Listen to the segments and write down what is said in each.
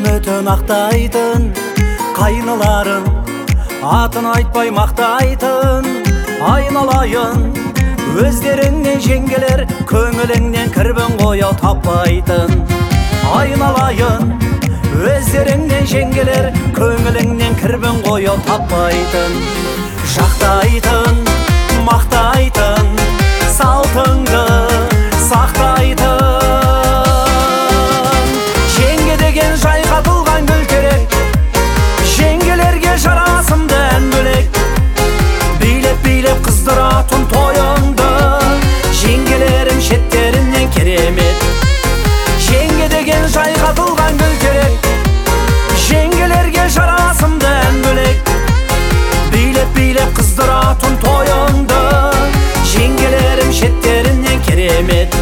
үмітін ақтайтын, қайныларын атын айтпай мақтайтын. Айналайын өздеріңнен жеңгелер, көңіліңнен кірбің қояу таппайтын. Айналайын өздеріңнен жеңгелер, көңіліңнен кірбің қояу таппайтын. Жақтайтын, мақтайтын, салтыңды сақтайтын. Жеңге деген жайқатылған гүл керек, жеңгелерге жарасымды ән бөлек. Билеп-билеп қыздыратын тойыңды, жеңгелерім шеттерінен керемет. Жеңге деген жайқатылған гүл керек, жеңгелерге жарасымды ән бөлек. Билеп-билеп қыздыратын тойыңды, жеңгелерім шеттерінен керемет.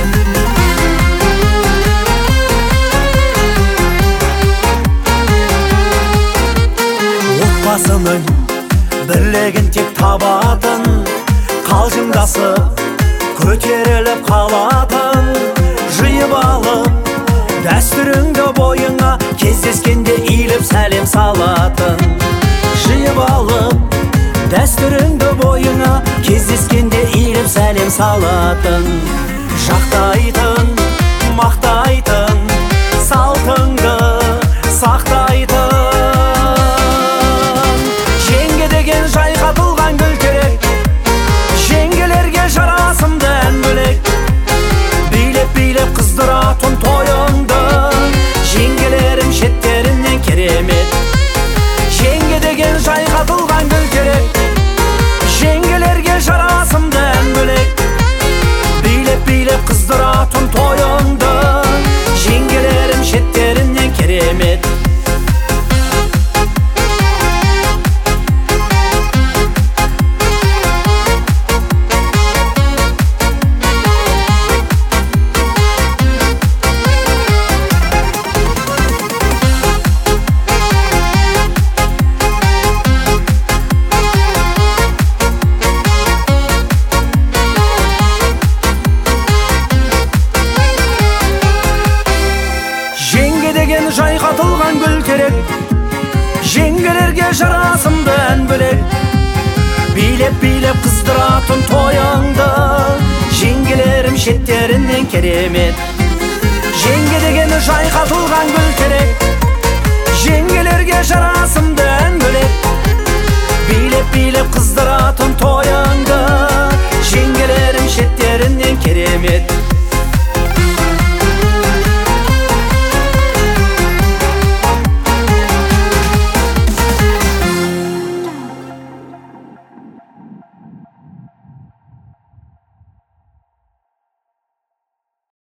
Отбасының бірлігін тек табатын, қалжыңдасып көтеріліп қалатын. Жиып алып дәстүріңді бойыңа, кездескенде иіліп сәлем салатын. Жиып алып дәстүріңді бойыңа, кездескенде иіліп сәлем салатын. Жақтайтын, мақтайтын, салтыңды сақтайтын. Жеңге деген жайқатылған гүл керек, жеңгелерге жарасымды ән бөлек. Билеп-билеп қыздыратын тойыңды, жеңгелерім шеттерінен керемет. Жеңге деген жайқатылған гүл керек, жеңгелерге жарасымды ән бөлек. Билеп-билеп қыздыратын тойыңды, жеңгелерім шеттерінен керемет. Жайқатылған гүл керек, жеңгелерге жарасымды ән бөлек. Билеп-билеп қыздыратын тойыңды, жеңгелерім шеттерінен керемет. Жеңге деген жайқатылған гүл керек, жеңгелерге жарасымды ән бөлек. Билеп-билеп қыздыратын тойыңды,